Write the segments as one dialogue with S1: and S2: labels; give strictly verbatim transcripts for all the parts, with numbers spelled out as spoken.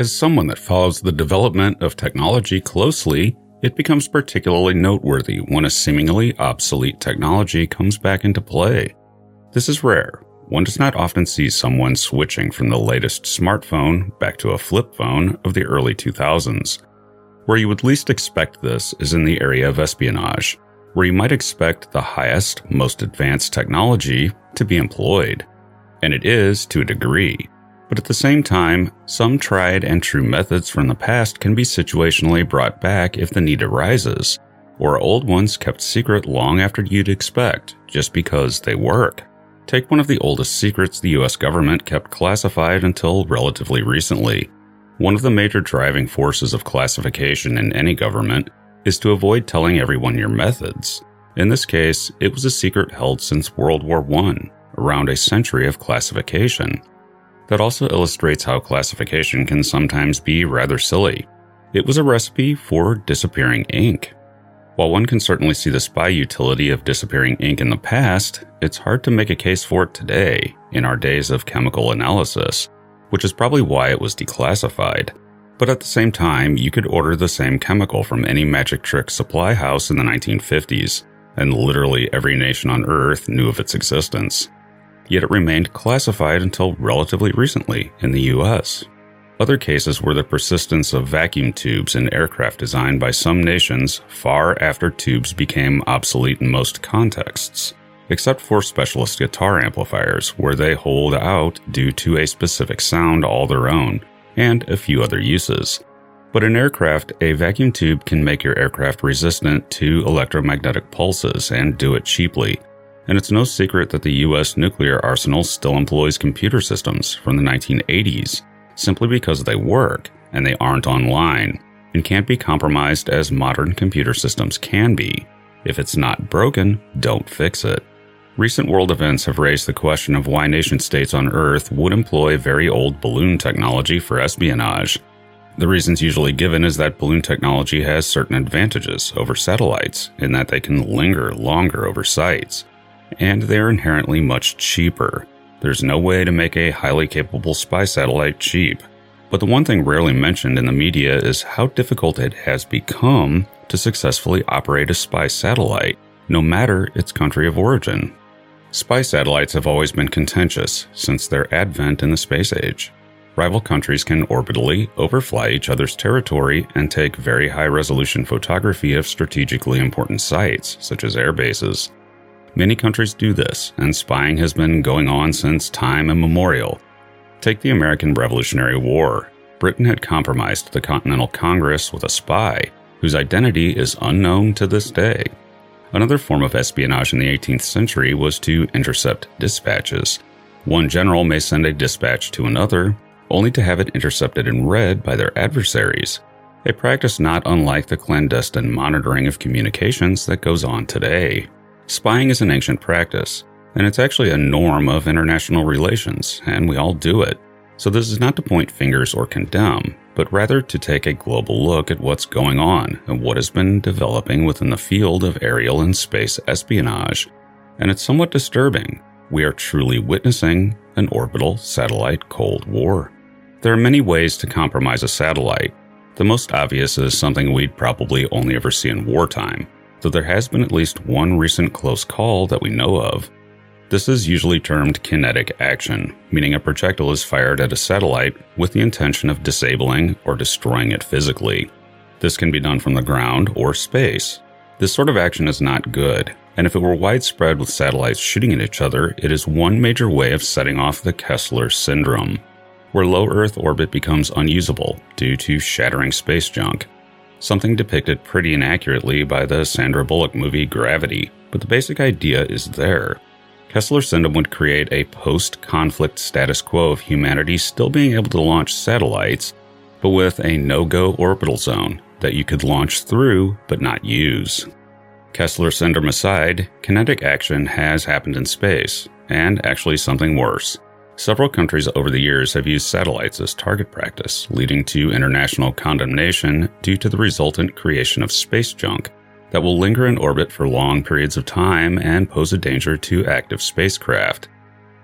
S1: As someone that follows the development of technology closely, it becomes particularly noteworthy when a seemingly obsolete technology comes back into play. This is rare. One does not often see someone switching from the latest smartphone back to a flip phone of the early two thousands. Where you would least expect this is in the area of espionage, where you might expect the highest, most advanced technology to be employed. And it is to a degree. But at the same time, some tried and true methods from the past can be situationally brought back if the need arises, or old ones kept secret long after you'd expect, just because they work. Take one of the oldest secrets the U S government kept classified until relatively recently. One of the major driving forces of classification in any government is to avoid telling everyone your methods. In this case, it was a secret held since World War One, around a century of classification. That also illustrates how classification can sometimes be rather silly. It was a recipe for disappearing ink. While one can certainly see the spy utility of disappearing ink in the past, it's hard to make a case for it today, in our days of chemical analysis, which is probably why it was declassified. But at the same time, you could order the same chemical from any magic trick supply house in the nineteen fifties, and literally every nation on Earth knew of its existence. Yet it remained classified until relatively recently in the U S. Other cases were the persistence of vacuum tubes in aircraft designed by some nations far after tubes became obsolete in most contexts, except for specialist guitar amplifiers where they hold out due to a specific sound all their own, and a few other uses. But in aircraft, a vacuum tube can make your aircraft resistant to electromagnetic pulses and do it cheaply. And it's no secret that the U S nuclear arsenal still employs computer systems from the nineteen eighties, simply because they work and they aren't online and can't be compromised as modern computer systems can be. If it's not broken, don't fix it. Recent world events have raised the question of why nation-states on Earth would employ very old balloon technology for espionage. The reasons usually given is that balloon technology has certain advantages over satellites in that they can linger longer over sites, and they're inherently much cheaper. There's no way to make a highly capable spy satellite cheap. But the one thing rarely mentioned in the media is how difficult it has become to successfully operate a spy satellite, no matter its country of origin. Spy satellites have always been contentious since their advent in the space age. Rival countries can orbitally overfly each other's territory and take very high-resolution photography of strategically important sites, such as air bases. Many countries do this, and spying has been going on since time immemorial. Take the American Revolutionary War. Britain had compromised the Continental Congress with a spy, whose identity is unknown to this day. Another form of espionage in the eighteenth century was to intercept dispatches. One general may send a dispatch to another, only to have it intercepted and read by their adversaries, a practice not unlike the clandestine monitoring of communications that goes on today. Spying is an ancient practice, and it's actually a norm of international relations, and we all do it. So this is not to point fingers or condemn, but rather to take a global look at what's going on and what has been developing within the field of aerial and space espionage. And it's somewhat disturbing. We are truly witnessing an orbital satellite Cold War. There are many ways to compromise a satellite. The most obvious is something we'd probably only ever see in wartime, though there has been at least one recent close call that we know of. This is usually termed kinetic action, meaning a projectile is fired at a satellite with the intention of disabling or destroying it physically. This can be done from the ground or space. This sort of action is not good, and if it were widespread with satellites shooting at each other, it is one major way of setting off the Kessler syndrome, where low Earth orbit becomes unusable due to shattering space junk. Something depicted pretty inaccurately by the Sandra Bullock movie Gravity, but the basic idea is there. Kessler syndrome would create a post-conflict status quo of humanity still being able to launch satellites, but with a no-go orbital zone that you could launch through but not use. Kessler syndrome aside, kinetic action has happened in space, and actually something worse. Several countries over the years have used satellites as target practice, leading to international condemnation due to the resultant creation of space junk that will linger in orbit for long periods of time and pose a danger to active spacecraft.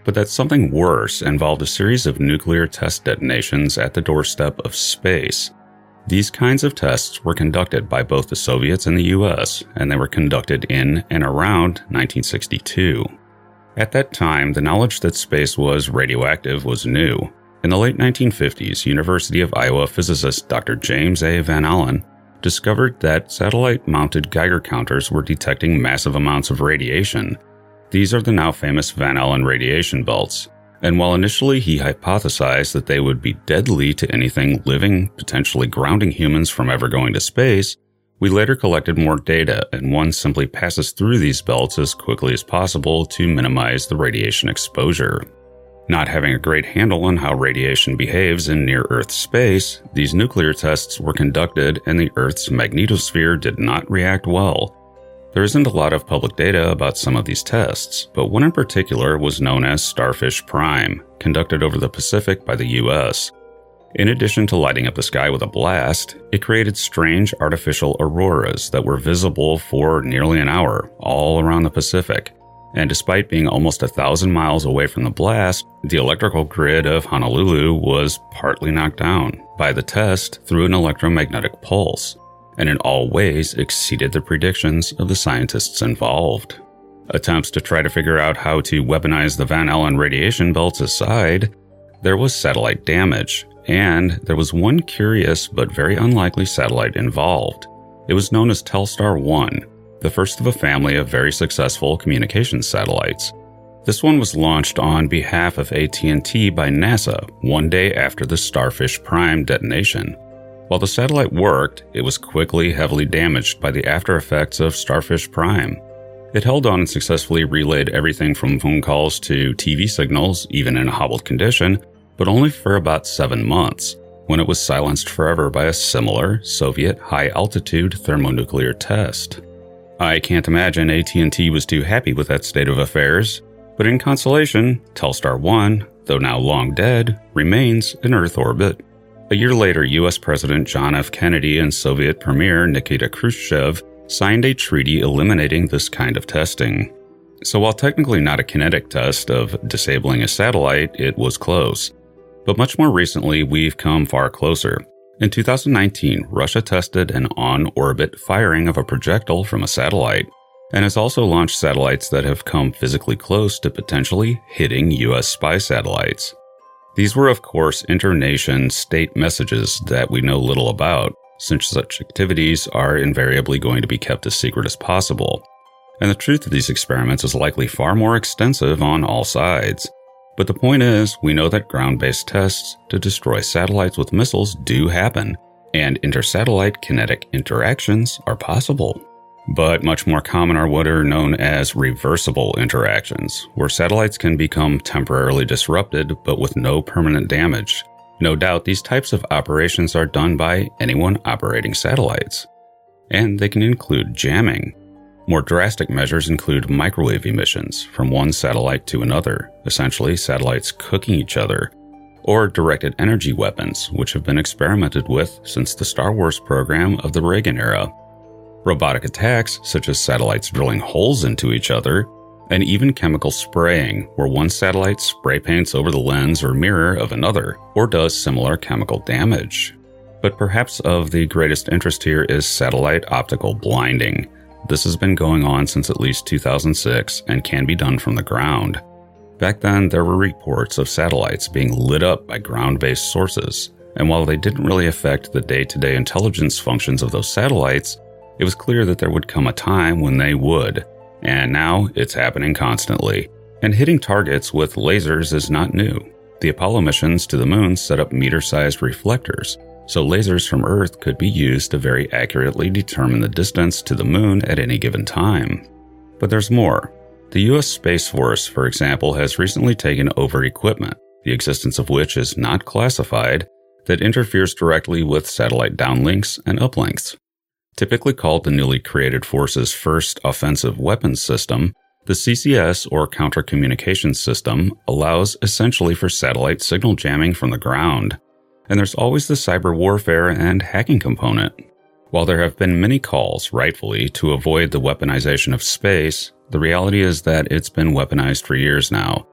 S1: but that something worse involved a series of nuclear test detonations at the doorstep of space. These kinds of tests were conducted by both the Soviets and the U S, and they were conducted in and around nineteen sixty-two. At that time, the knowledge that space was radioactive was new. In the late nineteen fifties, University of Iowa physicist Doctor James A. Van Allen discovered that satellite-mounted Geiger counters were detecting massive amounts of radiation. These are the now famous Van Allen radiation belts, and while initially he hypothesized that they would be deadly to anything living, potentially grounding humans from ever going to space, we later collected more data, and one simply passes through these belts as quickly as possible to minimize the radiation exposure. Not having a great handle on how radiation behaves in near-Earth space, these nuclear tests were conducted and the Earth's magnetosphere did not react well. There isn't a lot of public data about some of these tests, but one in particular was known as Starfish Prime, conducted over the Pacific by the U S. In addition to lighting up the sky with a blast, it created strange artificial auroras that were visible for nearly an hour all around the Pacific. And despite being almost a thousand miles away from the blast, the electrical grid of Honolulu was partly knocked down by the test through an electromagnetic pulse, and in all ways exceeded the predictions of the scientists involved. Attempts to try to figure out how to weaponize the Van Allen radiation belts aside, there was satellite damage, and there was one curious but very unlikely satellite involved. It was known as Telstar one, the first of a family of very successful communications satellites. This one was launched on behalf of A T and T by NASA one day after the Starfish Prime detonation. While the satellite worked, it was quickly heavily damaged by the after effects of Starfish Prime. It held on and successfully relayed everything from phone calls to T V signals, even in a hobbled condition, but only for about seven months, when it was silenced forever by a similar Soviet high-altitude thermonuclear test. I can't imagine A T and T was too happy with that state of affairs, but in consolation, Telstar one, though now long dead, remains in Earth orbit. A year later, U S President John F. Kennedy and Soviet Premier Nikita Khrushchev signed a treaty eliminating this kind of testing. So while technically not a kinetic test of disabling a satellite, it was close. But much more recently, we've come far closer. In two thousand nineteen, Russia tested an on-orbit firing of a projectile from a satellite, and has also launched satellites that have come physically close to potentially hitting U S spy satellites. These were, of course, inter-nation state messages that we know little about, since such activities are invariably going to be kept as secret as possible. And the truth of these experiments is likely far more extensive on all sides. But the point is, we know that ground-based tests to destroy satellites with missiles do happen, and inter-satellite kinetic interactions are possible. But much more common are what are known as reversible interactions, where satellites can become temporarily disrupted but with no permanent damage. No doubt these types of operations are done by anyone operating satellites. And they can include jamming. More drastic measures include microwave emissions from one satellite to another, essentially satellites cooking each other, or directed energy weapons, which have been experimented with since the Star Wars program of the Reagan era. Robotic attacks, such as satellites drilling holes into each other, and even chemical spraying, where one satellite spray paints over the lens or mirror of another, or does similar chemical damage. But perhaps of the greatest interest here is satellite optical blinding. This has been going on since at least two thousand six and can be done from the ground. Back then, there were reports of satellites being lit up by ground-based sources, and while they didn't really affect the day-to-day intelligence functions of those satellites, it was clear that there would come a time when they would, and now it's happening constantly. And hitting targets with lasers is not new. The Apollo missions to the moon set up meter-sized reflectors, so lasers from Earth could be used to very accurately determine the distance to the moon at any given time. But there's more. The U S Space Force, for example, has recently taken over equipment, the existence of which is not classified, that interferes directly with satellite downlinks and uplinks. Typically called the newly created force's first offensive weapons system, the C C S, or Counter Communications System, allows essentially for satellite signal jamming from the ground. And there's always the cyber warfare and hacking component. While there have been many calls, rightfully, to avoid the weaponization of space, the reality is that it's been weaponized for years now.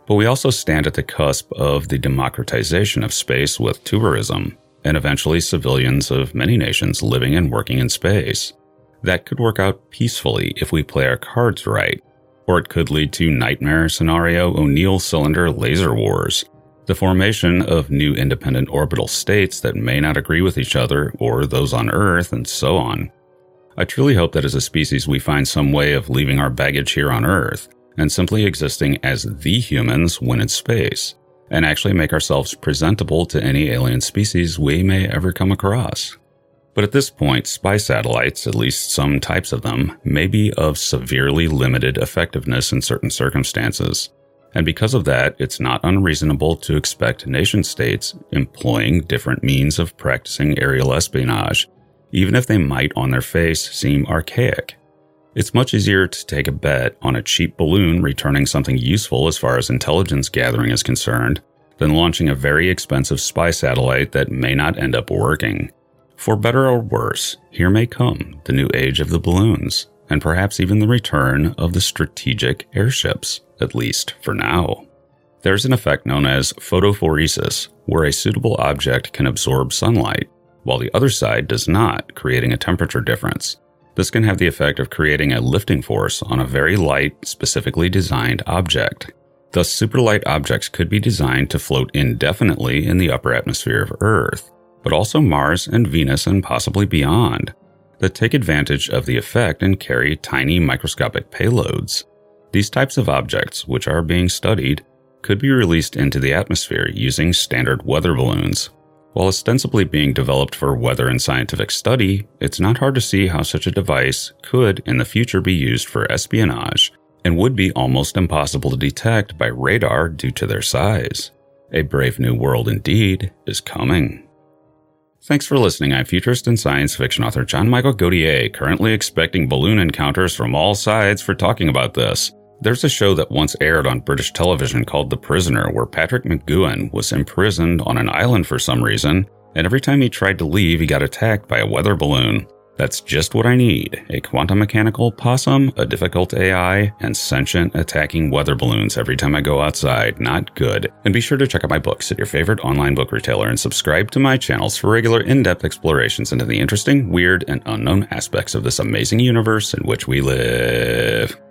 S1: But we also stand at the cusp of the democratization of space with tourism, and eventually civilians of many nations living and working in space. That could work out peacefully if we play our cards right, or it could lead to nightmare scenario O'Neill cylinder laser wars, the formation of new independent orbital states that may not agree with each other or those on Earth, and so on. I truly hope that as a species we find some way of leaving our baggage here on Earth and simply existing as the humans when in space, and actually make ourselves presentable to any alien species we may ever come across. But at this point, spy satellites, at least some types of them, may be of severely limited effectiveness in certain circumstances. And because of that, it's not unreasonable to expect nation-states employing different means of practicing aerial espionage, even if they might on their face seem archaic. It's much easier to take a bet on a cheap balloon returning something useful as far as intelligence gathering is concerned, than launching a very expensive spy satellite that may not end up working. For better or worse, here may come the new age of the balloons, and perhaps even the return of the strategic airships, at least for now. There's an effect known as photophoresis, where a suitable object can absorb sunlight, while the other side does not, creating a temperature difference. This can have the effect of creating a lifting force on a very light, specifically designed object. Thus, superlight objects could be designed to float indefinitely in the upper atmosphere of Earth, but also Mars and Venus and possibly beyond, that take advantage of the effect and carry tiny microscopic payloads. These types of objects, which are being studied, could be released into the atmosphere using standard weather balloons. While ostensibly being developed for weather and scientific study, it's not hard to see how such a device could in the future be used for espionage, and would be almost impossible to detect by radar due to their size. A brave new world indeed is coming. Thanks for listening. I'm futurist and science fiction author John Michael Godier, currently expecting balloon encounters from all sides for talking about this. There's a show that once aired on British television called The Prisoner, where Patrick McGoohan was imprisoned on an island for some reason, and every time he tried to leave, he got attacked by a weather balloon. That's just what I need. A quantum mechanical possum, a difficult A I, and sentient attacking weather balloons every time I go outside. Not good. And be sure to check out my books at your favorite online book retailer and subscribe to my channels for regular in-depth explorations into the interesting, weird, and unknown aspects of this amazing universe in which we live.